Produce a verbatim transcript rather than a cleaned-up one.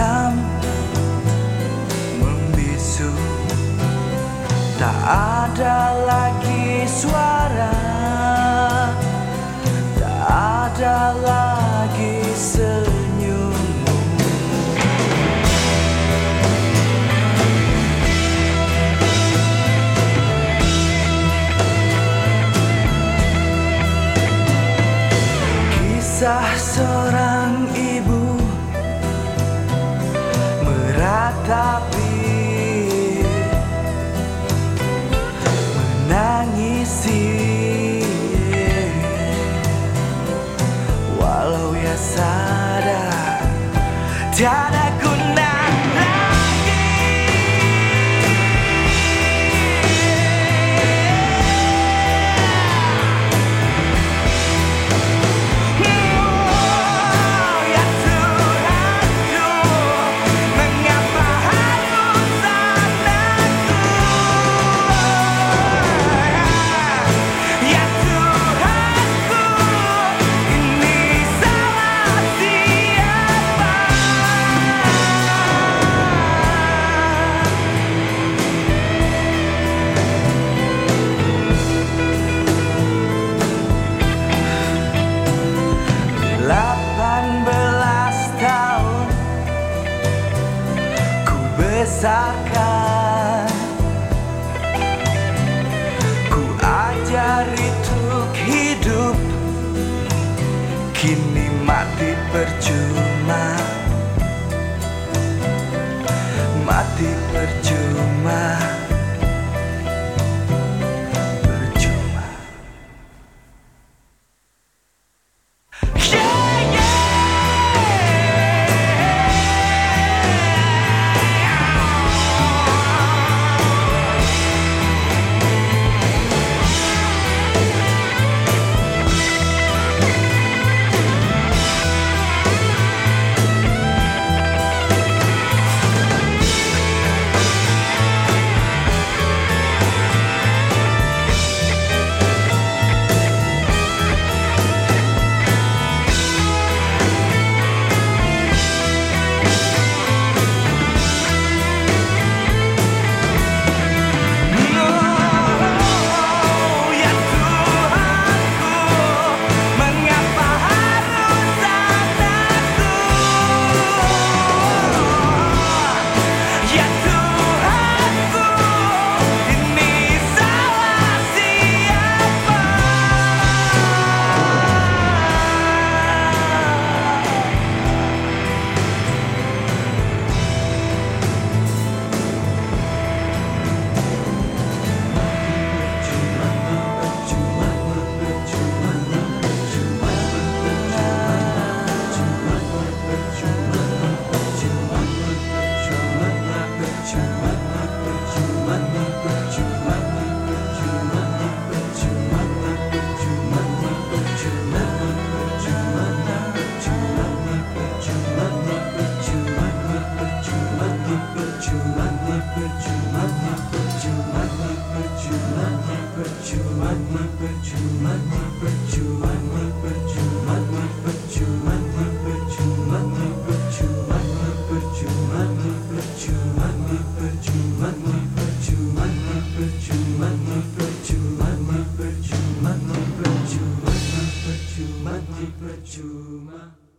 hitam membisu, tak ada lagi suara, tak ada lagi senyummu. Kisah seorang ibu meratapi, menangisi, walau ia sadar tiada guna lagi. Oh, ya Tuhanku, mengapa harus anakku? Ya Tuhanku, ini salah siapa? Delapan belas tahun ku besarkan, ku ajari untuk hidup, kini mati percuma, mati percuma, percuma. Percuma.